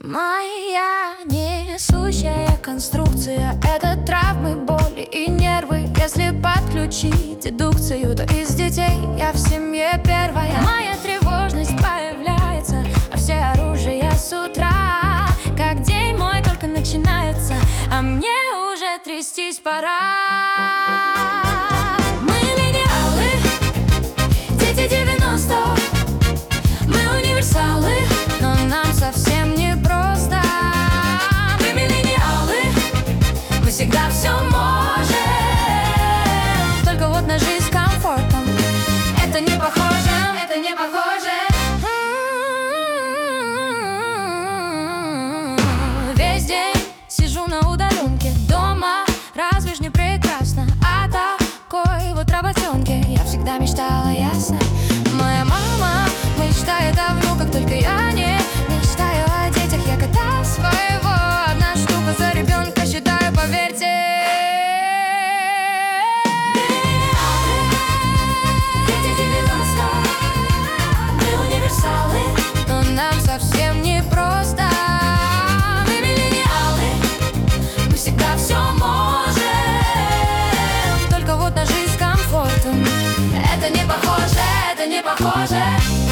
Моя несущая конструкция — это травмы, боли и нервы. Если подключить дедукцию, то из детей я в семье первая. Моя тревожность появляется, а все оружия с утра. Как день мой только начинается, а мне уже трястись пора. Мы миллениалы, дети 90-х. Мы универсалы, но нам совсем не просто. Мы миллениалы, мы всегда все можем. Только вот на жизнь с комфортом это не похоже, это не похоже. Весь день сижу на удаленке дома, разве ж не прекрасно? О такой вот работенке я всегда мечтала ясно. Моя мама мечтает о внуках, только я не мечтаю о детях. Я кота своего, одна штука за ребенка считаю, поверьте. Дети 90-х, мы универсалы, но нам совсем не просто. Мы миллениалы, мы всегда все можем. Только вот на жизнь с комфортом это не похоже, это не похоже.